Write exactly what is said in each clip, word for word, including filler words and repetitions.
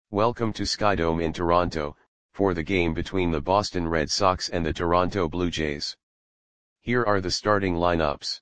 Welcome to Skydome in Toronto, for the game between the Boston Red Sox and the Toronto Blue Jays. Here are the starting lineups.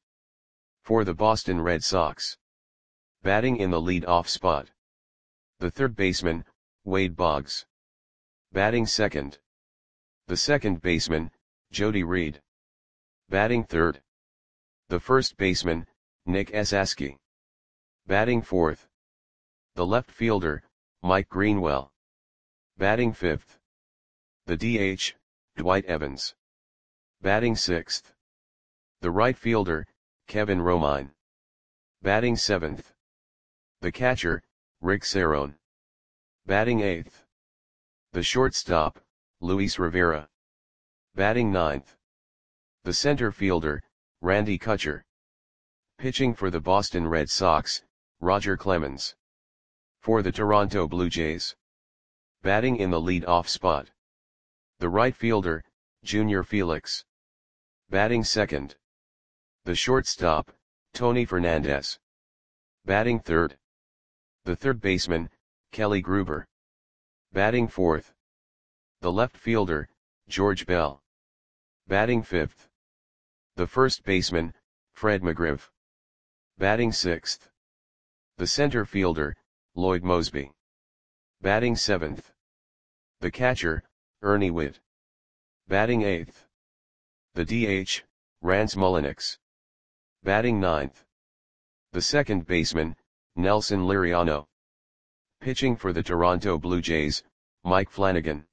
For the Boston Red Sox. Batting in the lead-off spot. The third baseman, Wade Boggs. Batting second. The second baseman, Jody Reed. Batting third. The first baseman, Nick Esasky. Batting fourth. The left fielder, Mike Greenwell. Batting fifth. The D H, Dwight Evans. Batting sixth. The right fielder, Kevin Romine. Batting seventh. The catcher, Rick Cerone. Batting eighth. The shortstop, Luis Rivera. Batting ninth. The center fielder, Randy Kutcher. Pitching for the Boston Red Sox, Roger Clemens. For the Toronto Blue Jays. Batting in the lead-off spot. The right fielder, Junior Felix. Batting second. The shortstop, Tony Fernandez. Batting third. The third baseman, Kelly Gruber. Batting fourth. The left fielder, George Bell. Batting fifth. The first baseman, Fred McGriff. Batting sixth. The center fielder, Lloyd Moseby. Batting seventh. The catcher, Ernie Whitt. Batting eighth. The D H, Rance Mulliniks. Batting ninth. The second baseman, Nelson Liriano. Pitching for the Toronto Blue Jays, Mike Flanagan.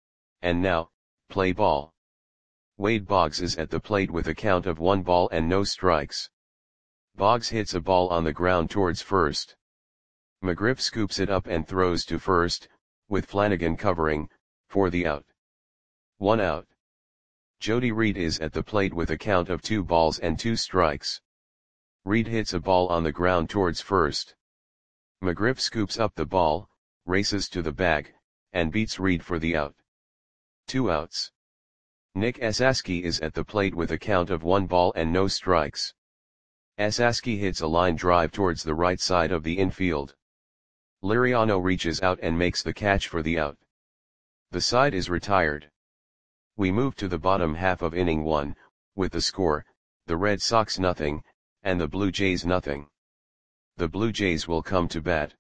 And now, play ball. Wade Boggs is at the plate with a count of one ball and no strikes. Boggs hits a ball on the ground towards first. McGriff scoops it up and throws to first, with Flanagan covering, for the out. One out. Jody Reed is at the plate with a count of two balls and two strikes. Reed hits a ball on the ground towards first. McGriff scoops up the ball, races to the bag, and beats Reed for the out. Two outs. Nick Esasky is at the plate with a count of one ball and no strikes. Esasky hits a line drive towards the right side of the infield. Liriano reaches out and makes the catch for the out. The side is retired. We move to the bottom half of inning one, with the score, the Red Sox nothing, and the Blue Jays nothing. The Blue Jays will come to bat.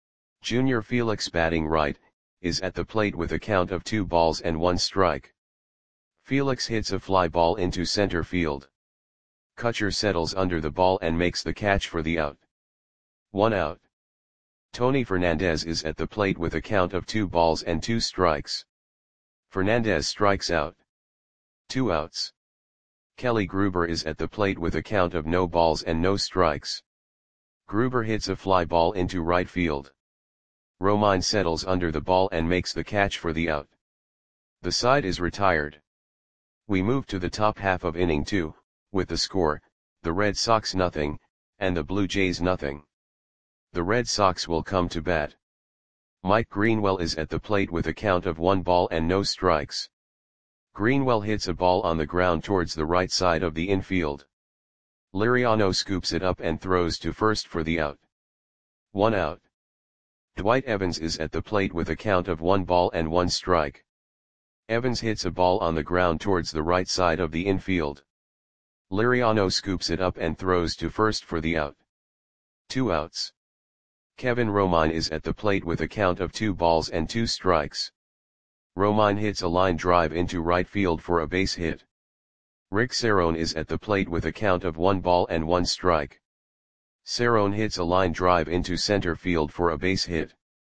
Junior Felix batting right, is at the plate with a count of two balls and one strike. Felix hits a fly ball into center field. Kutcher settles under the ball and makes the catch for the out. One out. Tony Fernandez is at the plate with a count of two balls and two strikes. Fernandez strikes out. Two outs. Kelly Gruber is at the plate with a count of no balls and no strikes. Gruber hits a fly ball into right field. Romine settles under the ball and makes the catch for the out. The side is retired. We move to the top half of inning two, with the score, the Red Sox nothing, and the Blue Jays nothing. The Red Sox will come to bat. Mike Greenwell is at the plate with a count of one ball and no strikes. Greenwell hits a ball on the ground towards the right side of the infield. Liriano scoops it up and throws to first for the out. One out. Dwight Evans is at the plate with a count of one ball and one strike. Evans hits a ball on the ground towards the right side of the infield. Liriano scoops it up and throws to first for the out. Two outs. Kevin Romine is at the plate with a count of two balls and two strikes. Romine hits a line drive into right field for a base hit. Rick Cerone is at the plate with a count of one ball and one strike. Cerone hits a line drive into center field for a base hit.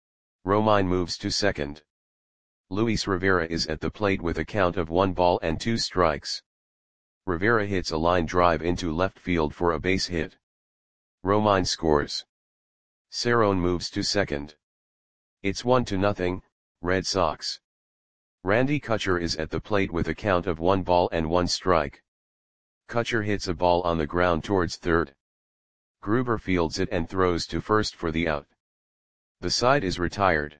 Romine moves to second. Luis Rivera is at the plate with a count of one ball and two strikes. Rivera hits a line drive into left field for a base hit. Romine scores. Cerone moves to second. It's one to nothing, Red Sox. Randy Kutcher is at the plate with a count of one ball and one strike. Kutcher hits a ball on the ground towards third. Gruber fields it and throws to first for the out. The side is retired.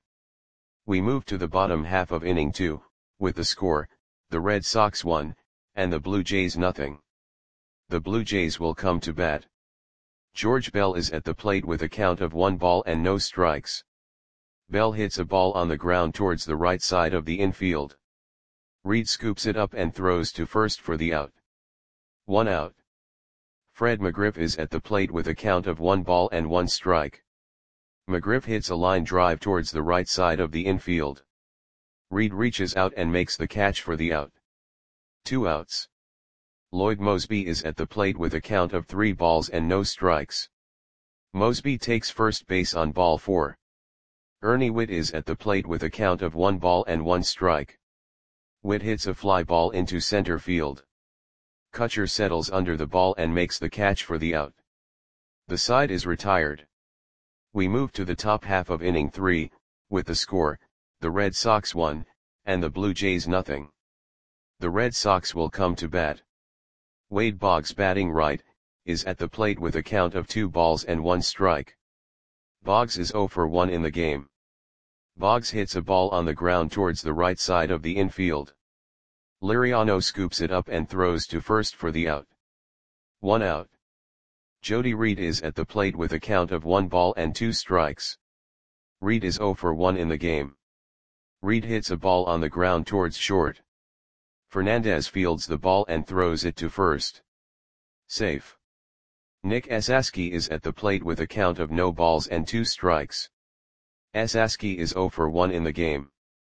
We move to the bottom half of inning two, with the score, the Red Sox one, and the Blue Jays nothing. The Blue Jays will come to bat. George Bell is at the plate with a count of one ball and no strikes. Bell hits a ball on the ground towards the right side of the infield. Reed scoops it up and throws to first for the out. One out. Fred McGriff is at the plate with a count of one ball and one strike. McGriff hits a line drive towards the right side of the infield. Reed reaches out and makes the catch for the out. Two outs. Lloyd Moseby is at the plate with a count of three balls and no strikes. Moseby takes first base on ball four. Ernie Whitt is at the plate with a count of one ball and one strike. Whitt hits a fly ball into center field. Kutcher settles under the ball and makes the catch for the out. The side is retired. We move to the top half of inning three, with the score, the Red Sox one, and the Blue Jays nothing. The Red Sox will come to bat. Wade Boggs, batting right, is at the plate with a count of two balls and one strike. Boggs is oh for one in the game. Boggs hits a ball on the ground towards the right side of the infield. Liriano scoops it up and throws to first for the out. One out. Jody Reed is at the plate with a count of one ball and two strikes. Reed is oh for one in the game. Reed hits a ball on the ground towards short. Fernandez fields the ball and throws it to first. Safe. Nick Esasky is at the plate with a count of no balls and two strikes. Esasky is oh for one in the game.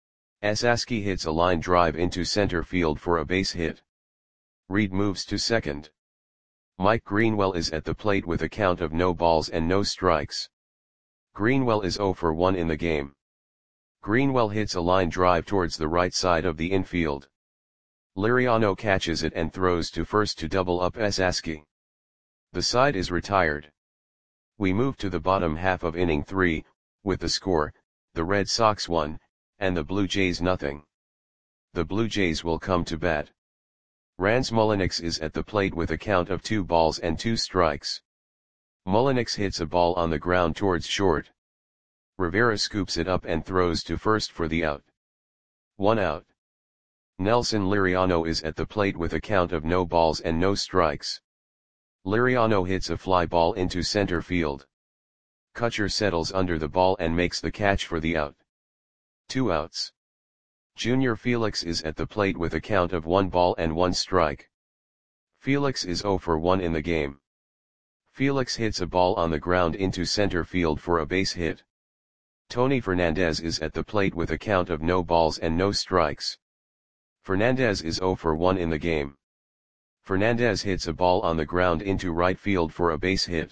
Esasky hits a line drive into center field for a base hit. Reed moves to second. Mike Greenwell is at the plate with a count of no balls and no strikes. Greenwell is oh for one in the game. Greenwell hits a line drive towards the right side of the infield. Liriano catches it and throws to first to double up Esasky. The side is retired. We move to the bottom half of inning three, with the score, the Red Sox one, and the Blue Jays nothing. The Blue Jays will come to bat. Rans Mulliniks is at the plate with a count of two balls and two strikes. Mulliniks hits a ball on the ground towards short. Rivera scoops it up and throws to first for the out. One out. Nelson Liriano is at the plate with a count of no balls and no strikes. Liriano hits a fly ball into center field. Kutcher settles under the ball and makes the catch for the out. Two outs. Junior Felix is at the plate with a count of one ball and one strike. Felix is oh for one in the game. Felix hits a ball on the ground into center field for a base hit. Tony Fernandez is at the plate with a count of no balls and no strikes. Fernandez is oh for one in the game. Fernandez hits a ball on the ground into right field for a base hit.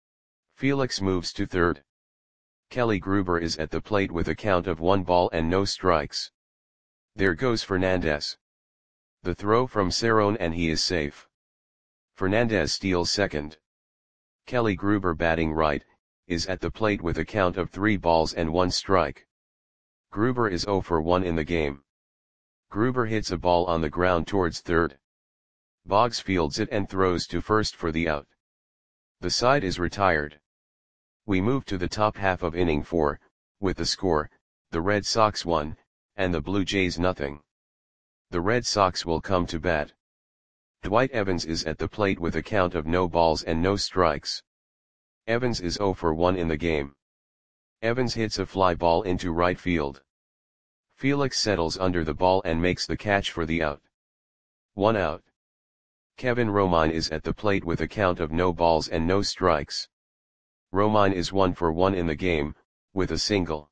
Felix moves to third. Kelly Gruber is at the plate with a count of one ball and no strikes. There goes Fernandez. The throw from Cerrone and he is safe. Fernandez steals second. Kelly Gruber, batting right, is at the plate with a count of three balls and one strike. Gruber is oh for one in the game. Gruber hits a ball on the ground towards third. Boggs fields it and throws to first for the out. The side is retired. We move to the top half of inning four, with the score, the Red Sox one, and the Blue Jays nothing. The Red Sox will come to bat. Dwight Evans is at the plate with a count of no balls and no strikes. Evans is oh for one in the game. Evans hits a fly ball into right field. Felix settles under the ball and makes the catch for the out. One out. Kevin Romine is at the plate with a count of no balls and no strikes. Romine is one for one in the game, with a single.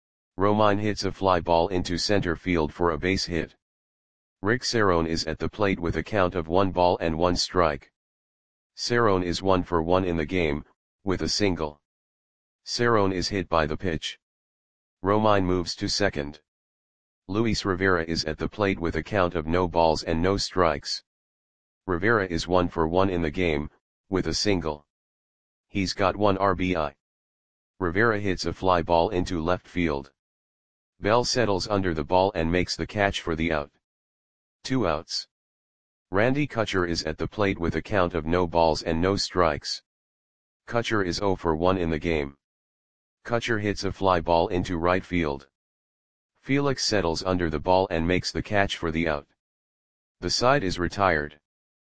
Romine hits a fly ball into center field for a base hit. Rick Cerrone is at the plate with a count of one ball and one strike. Cerrone is one for one in the game, with a single. Cerrone is hit by the pitch. Romine moves to second. Luis Rivera is at the plate with a count of no balls and no strikes. Rivera is one for one in the game, with a single. He's got one R B I. Rivera hits a fly ball into left field. Bell settles under the ball and makes the catch for the out. Two outs. Randy Kutcher is at the plate with a count of no balls and no strikes. Kutcher is oh for one in the game. Kutcher hits a fly ball into right field. Felix settles under the ball and makes the catch for the out. The side is retired.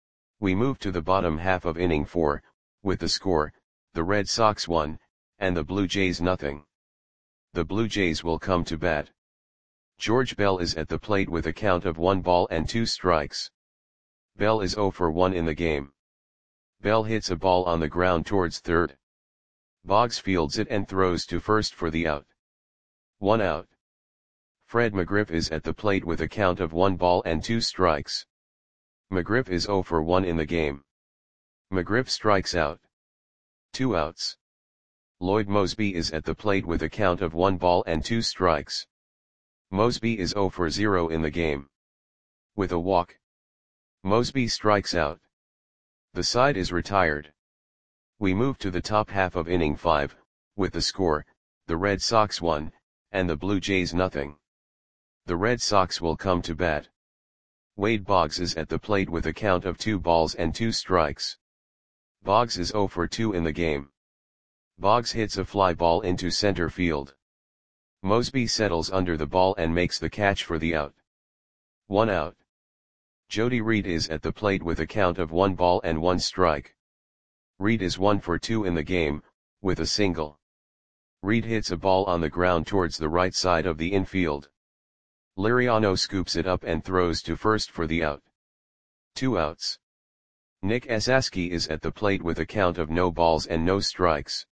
We move to the bottom half of inning four, with the score, the Red Sox one, and the Blue Jays nothing. the Blue Jays will come to bat. George Bell is at the plate with a count of one ball and two strikes. Bell is zero for one in the game. Bell hits a ball on the ground towards third. Boggs fields it and throws to first for the out. One out. Fred McGriff is at the plate with a count of one ball and two strikes. McGriff is zero for one in the game. McGriff strikes out. Two outs. Lloyd Moseby is at the plate with a count of one ball and two strikes. Moseby is zero for zero in the game. With a walk, Moseby strikes out. The side is retired. We move to the top half of inning five, with the score, the Red Sox one, and the Blue Jays nothing. The Red Sox will come to bat. Wade Boggs is at the plate with a count of two balls and two strikes. Boggs is zero for two in the game. Boggs hits a fly ball into center field. Moseby settles under the ball and makes the catch for the out. One out. Jody Reed is at the plate with a count of one ball and one strike. Reed is one for two in the game, with a single. Reed hits a ball on the ground towards the right side of the infield. Liriano scoops it up and throws to first for the out. Two outs. Nick Esasky is at the plate with a count of no balls and no strikes.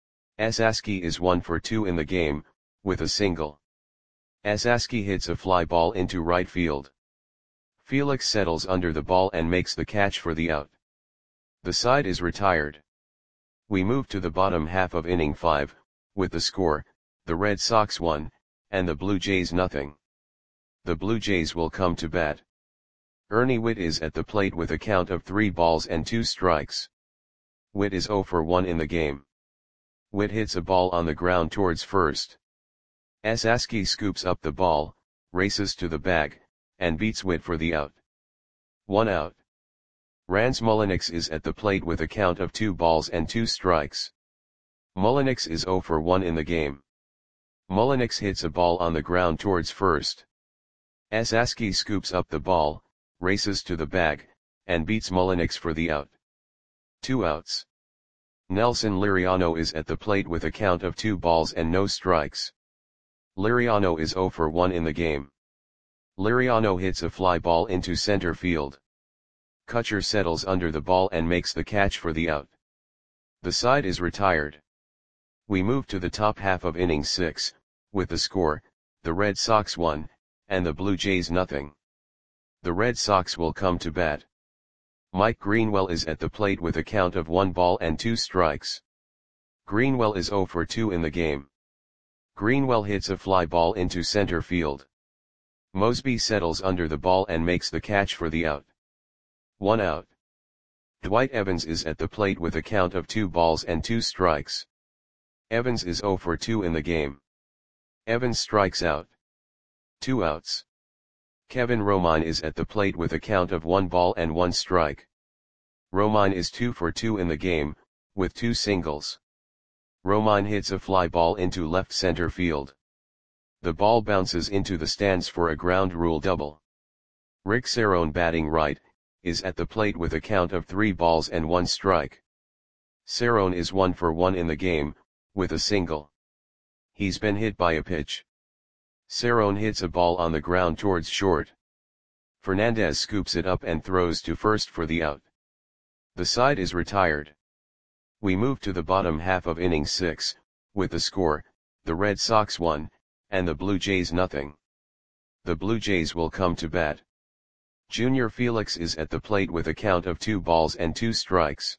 Esasky is one for two in the game, with a single. Esasky hits a fly ball into right field. Felix settles under the ball and makes the catch for the out. The side is retired. We move to the bottom half of inning five, with the score, the Red Sox one, and the Blue Jays nothing. The Blue Jays will come to bat. Ernie Whitt is at the plate with a count of three balls and two strikes. Whitt is zero for one in the game. Whitt hits a ball on the ground towards first. Esasky scoops up the ball, races to the bag, and beats Whitt for the out. One out. Rans Mulliniks is at the plate with a count of two balls and two strikes. Mulliniks is zero for one in the game. Mulliniks hits a ball on the ground towards first. Esasky scoops up the ball, races to the bag, and beats Mulliniks for the out. Two outs. Nelson Liriano is at the plate with a count of two balls and no strikes. Liriano is zero for one in the game. Liriano hits a fly ball into center field. Kutcher settles under the ball and makes the catch for the out. The side is retired. We move to the top half of inning six, with the score, the Red Sox one, and the Blue Jays nothing. The Red Sox will come to bat. Mike Greenwell is at the plate with a count of one ball and two strikes. Greenwell is zero for two in the game. Greenwell hits a fly ball into center field. Moseby settles under the ball and makes the catch for the out. One out. Dwight Evans is at the plate with a count of two balls and two strikes. Evans is zero for two in the game. Evans strikes out. Two outs. Kevin Romine is at the plate with a count of one ball and one strike. Romine is two for two in the game, with two singles. Romine hits a fly ball into left center field. The ball bounces into the stands for a ground rule double. Rick Cerrone, batting right, is at the plate with a count of three balls and one strike. Cerrone is one for one in the game, with a single. He's been hit by a pitch. Cerrone hits a ball on the ground towards short. Fernandez scoops it up and throws to first for the out. The side is retired. We move to the bottom half of inning six, with the score, the Red Sox one, and the Blue Jays nothing. The Blue Jays will come to bat. Junior Felix is at the plate with a count of two balls and two strikes.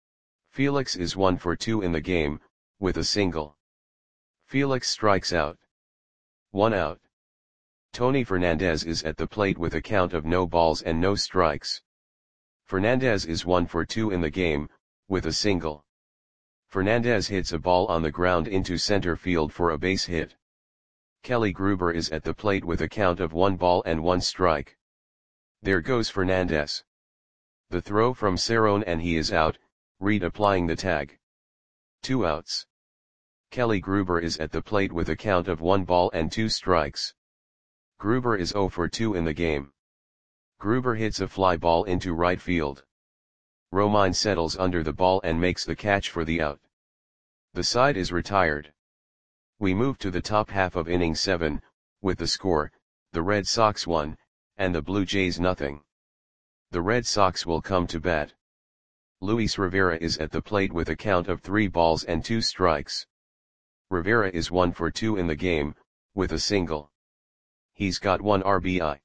Felix is one for two in the game, with a single. Felix strikes out. One out. Tony Fernandez is at the plate with a count of no balls and no strikes. Fernandez is one for two in the game, with a single. Fernandez hits a ball on the ground into center field for a base hit. Kelly Gruber is at the plate with a count of one ball and one strike. There goes Fernandez. The throw from Cerrone and he is out, Reed applying the tag. Two outs. Kelly Gruber is at the plate with a count of one ball and two strikes. Gruber is zero for two in the game. Gruber hits a fly ball into right field. Romine settles under the ball and makes the catch for the out. The side is retired. We move to the top half of inning seven, with the score, the Red Sox one, and the Blue Jays nothing. The Red Sox will come to bat. Luis Rivera is at the plate with a count of three balls and two strikes. Rivera is one for two in the game, with a single. He's got one R B I.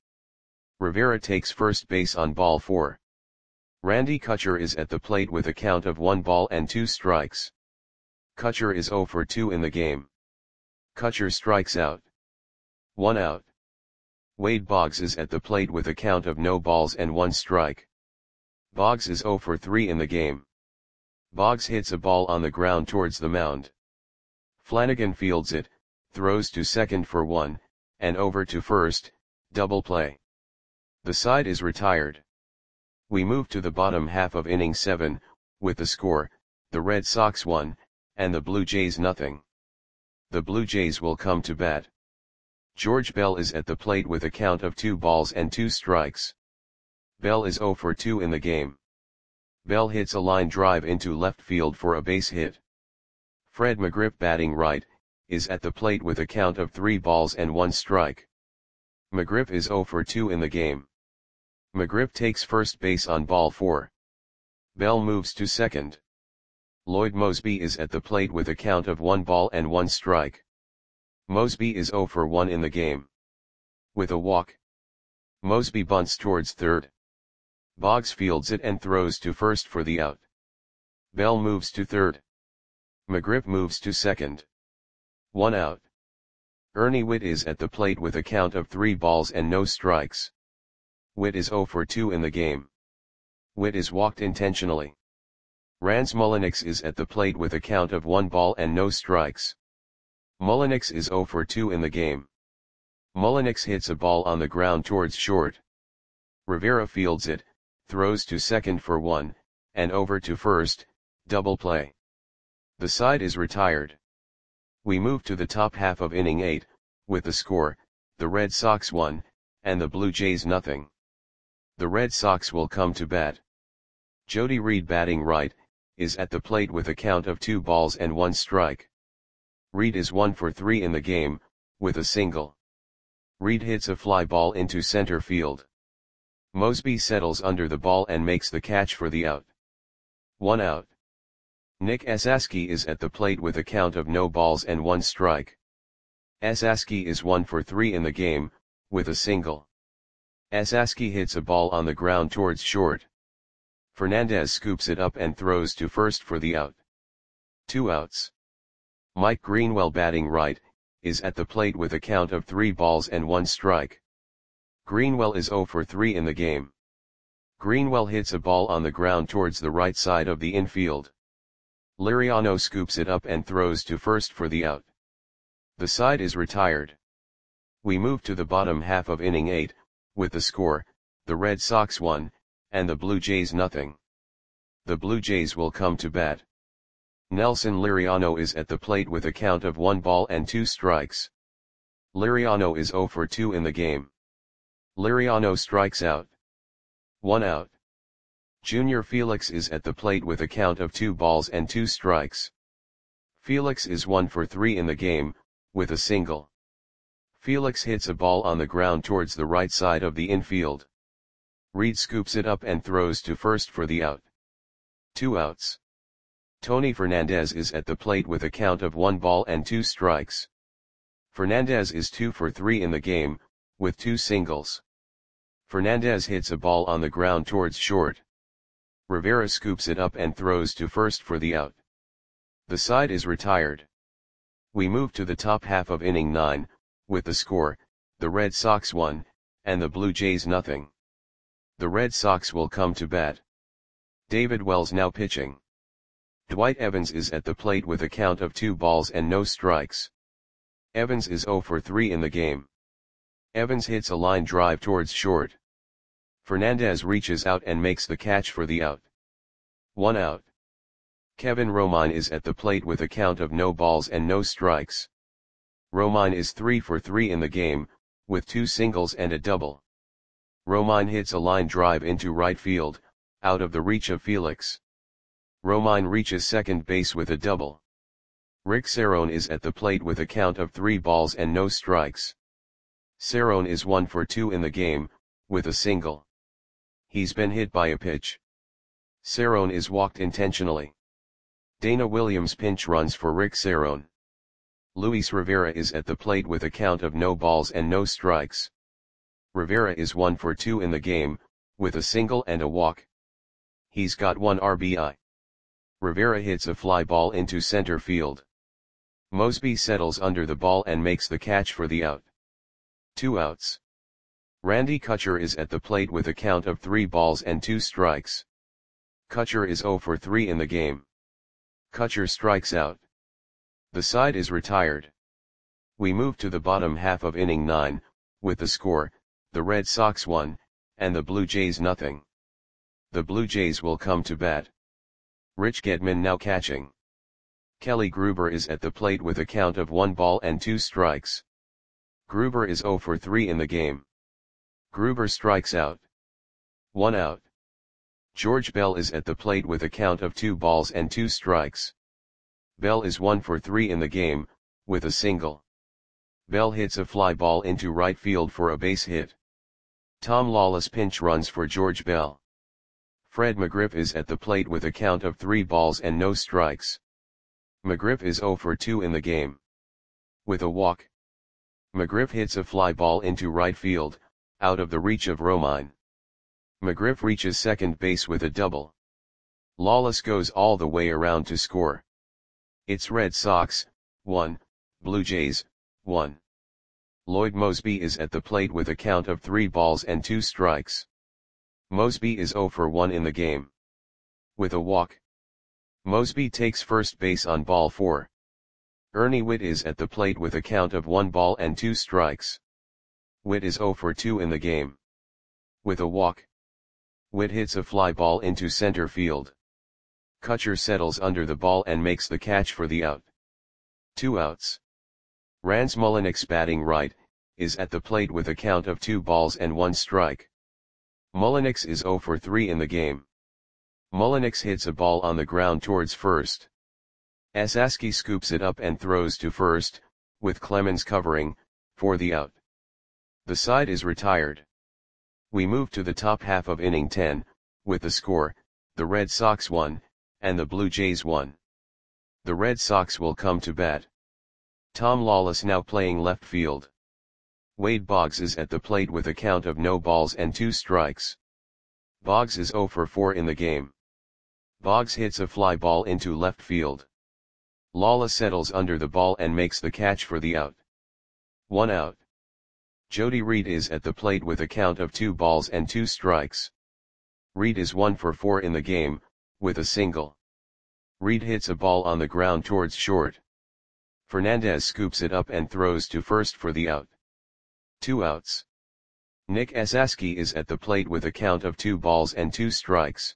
Rivera takes first base on ball four. Randy Kutcher is at the plate with a count of one ball and two strikes. Kutcher is zero for two in the game. Kutcher strikes out. One out. Wade Boggs is at the plate with a count of no balls and one strike. Boggs is zero for three in the game. Boggs hits a ball on the ground towards the mound. Flanagan fields it, throws to second for one, and over to first, double play. The side is retired. We move to the bottom half of inning seven, with the score, the Red Sox one, and the Blue Jays nothing. The Blue Jays will come to bat. George Bell is at the plate with a count of two balls and two strikes. Bell is zero for two in the game. Bell hits a line drive into left field for a base hit. Fred McGriff, batting right, is at the plate with a count of three balls and one strike. McGriff is zero for two in the game. McGriff takes first base on ball four. Bell moves to second. Lloyd Mosby is at the plate with a count of one ball and one strike. Mosby is zero for one in the game. With a walk, Mosby bunts towards third. Boggs fields it and throws to first for the out. Bell moves to third. McGriff moves to second. One out. Ernie Whitt is at the plate with a count of three balls and no strikes. Whitt is zero for two in the game. Whitt is walked intentionally. Rance Mulliniks is at the plate with a count of one ball and no strikes. Mulliniks is zero for two in the game. Mulliniks hits a ball on the ground towards short. Rivera fields it, throws to second for one, and over to first, double play. The side is retired. We move to the top half of inning eight, with the score, the Red Sox one, and the Blue Jays nothing. The Red Sox will come to bat. Jody Reed, batting right, is at the plate with a count of two balls and one strike. Reed is one for three in the game, with a single. Reed hits a fly ball into center field. Mosby settles under the ball and makes the catch for the out. One out. Nick Esaski is at the plate with a count of no balls and one strike. Esaski is one for three in the game, with a single. Esaski hits a ball on the ground towards short. Fernandez scoops it up and throws to first for the out. Two outs. Mike Greenwell, batting right, is at the plate with a count of three balls and one strike. Greenwell is zero for three in the game. Greenwell hits a ball on the ground towards the right side of the infield. Liriano scoops it up and throws to first for the out. The side is retired. We move to the bottom half of inning eight, with the score, the Red Sox one, and the Blue Jays nothing. The Blue Jays will come to bat. Nelson Liriano is at the plate with a count of one ball and two strikes. Liriano is zero for two in the game. Liriano strikes out. One out. Junior Felix is at the plate with a count of two balls and two strikes. Felix is one for three in the game, with a single. Felix hits a ball on the ground towards the right side of the infield. Reed scoops it up and throws to first for the out. Two outs. Tony Fernandez is at the plate with a count of one ball and two strikes. Fernandez is two for three in the game, with two singles. Fernandez hits a ball on the ground towards short. Rivera scoops it up and throws to first for the out. The side is retired. We move to the top half of inning nine, with the score, the Red Sox one, and the Blue Jays nothing. The Red Sox will come to bat. David Wells now pitching. Dwight Evans is at the plate with a count of two balls and no strikes. Evans is zero for three in the game. Evans hits a line drive towards short. Fernandez reaches out and makes the catch for the out. One out. Kevin Romine is at the plate with a count of no balls and no strikes. Romine is three for three in the game, with two singles and a double. Romine hits a line drive into right field, out of the reach of Felix. Romine reaches second base with a double. Rick Cerrone is at the plate with a count of three balls and no strikes. Cerrone is one for two in the game, with a single. He's been hit by a pitch. Cerrone is walked intentionally. Dana Williams pinch runs for Rick Cerrone. Luis Rivera is at the plate with a count of no balls and no strikes. Rivera is one for two in the game, with a single and a walk. He's got one R B I. Rivera hits a fly ball into center field. Mosby settles under the ball and makes the catch for the out. Two outs. Randy Kutcher is at the plate with a count of three balls and two strikes. Kutcher is zero for three in the game. Kutcher strikes out. The side is retired. We move to the bottom half of inning nine, with the score, the Red Sox one, and the Blue Jays nothing. The Blue Jays will come to bat. Rich Gedman now catching. Kelly Gruber is at the plate with a count of one ball and two strikes. Gruber is zero for three in the game. Gruber strikes out. One out. George Bell is at the plate with a count of two balls and two strikes. Bell is one for three in the game, with a single. Bell hits a fly ball into right field for a base hit. Tom Lawless pinch runs for George Bell. Fred McGriff is at the plate with a count of three balls and no strikes. McGriff is zero for two in the game. With a walk. McGriff hits a fly ball into right field, out of the reach of Romine. McGriff reaches second base with a double. Lawless goes all the way around to score. It's Red Sox, one, Blue Jays, one. Lloyd Mosby is at the plate with a count of three balls and two strikes. Mosby is zero for one in the game. With a walk. Mosby takes first base on ball four. Ernie Whitt is at the plate with a count of one ball and two strikes. Whitt is zero for two in the game. With a walk. Whitt hits a fly ball into center field. Kutcher settles under the ball and makes the catch for the out. Two outs. Rance Mulliniks batting right, is at the plate with a count of two balls and one strike. Mulliniks is zero for three in the game. Mulliniks hits a ball on the ground towards first. Esaski scoops it up and throws to first, with Clemens covering, for the out. The side is retired. We move to the top half of inning ten, with the score, the Red Sox one, and the Blue Jays one. The Red Sox will come to bat. Tom Lawless now playing left field. Wade Boggs is at the plate with a count of no balls and two strikes. Boggs is zero for four in the game. Boggs hits a fly ball into left field. Lawless settles under the ball and makes the catch for the out. One out. Jody Reed is at the plate with a count of two balls and two strikes. Reed is one for four in the game, with a single. Reed hits a ball on the ground towards short. Fernandez scoops it up and throws to first for the out. Two outs. Nick Esaski is at the plate with a count of two balls and two strikes.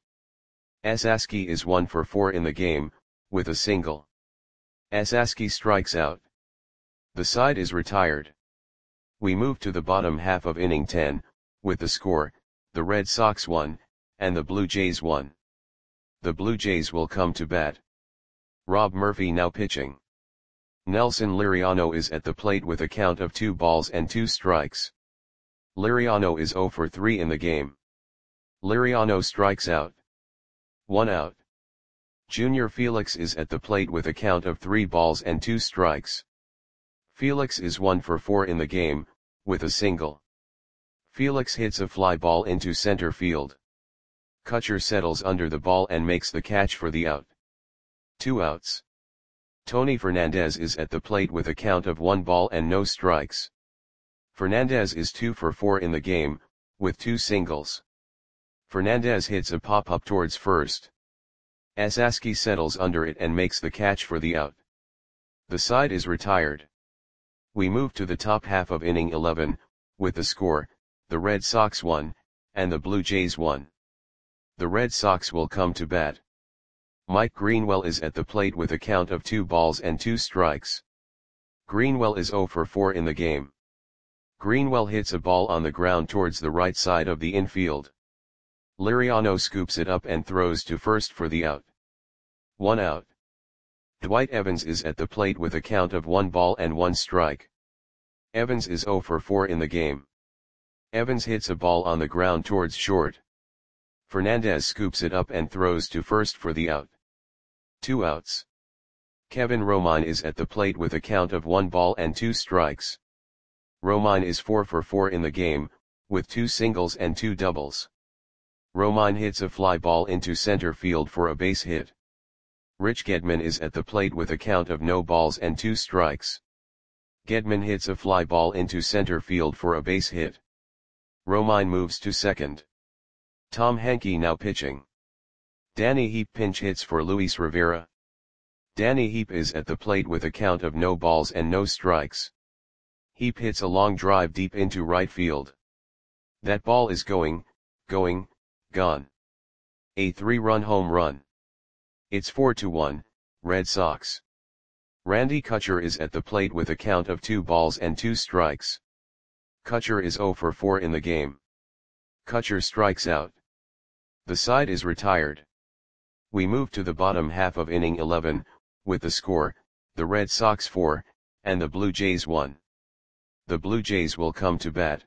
Esaski is one for four in the game, with a single. Esaski strikes out. The side is retired. We move to the bottom half of inning ten, with the score, the Red Sox one, and the Blue Jays one. The Blue Jays will come to bat. Rob Murphy now pitching. Nelson Liriano is at the plate with a count of two balls and two strikes. Liriano is zero for three in the game. Liriano strikes out. One out. Junior Felix is at the plate with a count of three balls and two strikes. Felix is one for four in the game, with a single. Felix hits a fly ball into center field. Kutcher settles under the ball and makes the catch for the out. Two outs. Tony Fernandez is at the plate with a count of one ball and no strikes. Fernandez is two for four in the game, with two singles. Fernandez hits a pop-up towards first. Esaski settles under it and makes the catch for the out. The side is retired. We move to the top half of inning eleven, with the score, the Red Sox one, and the Blue Jays one. The Red Sox will come to bat. Mike Greenwell is at the plate with a count of two balls and two strikes. Greenwell is zero for four in the game. Greenwell hits a ball on the ground towards the right side of the infield. Liriano scoops it up and throws to first for the out. One out. Dwight Evans is at the plate with a count of one ball and one strike. Evans is zero for four in the game. Evans hits a ball on the ground towards short. Fernandez scoops it up and throws to first for the out. Two outs. Kevin Romine is at the plate with a count of one ball and two strikes. Romine is four for four in the game, with two singles and two doubles. Romine hits a fly ball into center field for a base hit. Rich Gedman is at the plate with a count of no balls and two strikes. Gedman hits a fly ball into center field for a base hit. Romine moves to second. Tom Henke now pitching. Danny Heap pinch hits for Luis Rivera. Danny Heap is at the plate with a count of no balls and no strikes. Heap hits a long drive deep into right field. That ball is going, going, gone. A three-run home run. It's four to one, Red Sox. Randy Kutcher is at the plate with a count of two balls and two strikes. Kutcher is zero for four in the game. Kutcher strikes out. The side is retired. We move to the bottom half of inning eleven, with the score, the Red Sox four, and the Blue Jays one. The Blue Jays will come to bat.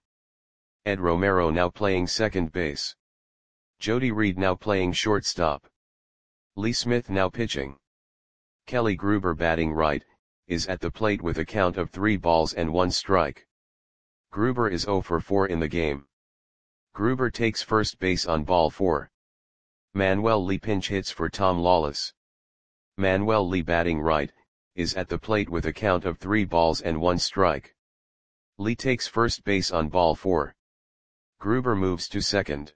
Ed Romero now playing second base. Jody Reed now playing shortstop. Lee Smith now pitching. Kelly Gruber batting right, is at the plate with a count of three balls and one strike. Gruber is zero for four in the game. Gruber takes first base on ball four. Manuel Lee pinch hits for Tom Lawless. Manuel Lee batting right, is at the plate with a count of three balls and one strike. Lee takes first base on ball four. Gruber moves to second.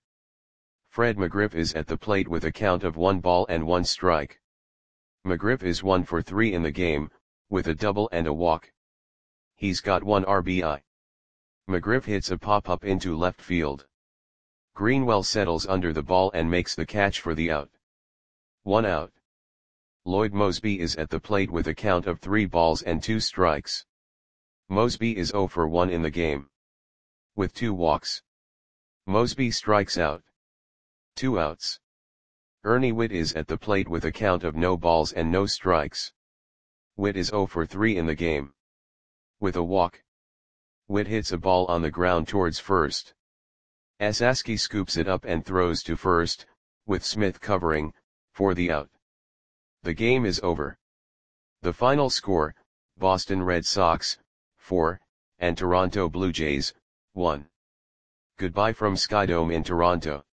Fred McGriff is at the plate with a count of one ball and one strike. McGriff is one for three in the game, with a double and a walk. He's got one R B I. McGriff hits a pop-up into left field. Greenwell settles under the ball and makes the catch for the out. One out. Lloyd Mosby is at the plate with a count of three balls and two strikes. Mosby is zero for one in the game. With two walks. Mosby strikes out. Two outs. Ernie Whitt is at the plate with a count of no balls and no strikes. Whitt is zero for three in the game. With a walk. Whitt hits a ball on the ground towards first. Asaski scoops it up and throws to first, with Smith covering, for the out. The game is over. The final score, Boston Red Sox, four, and Toronto Blue Jays, one. Goodbye from Skydome in Toronto.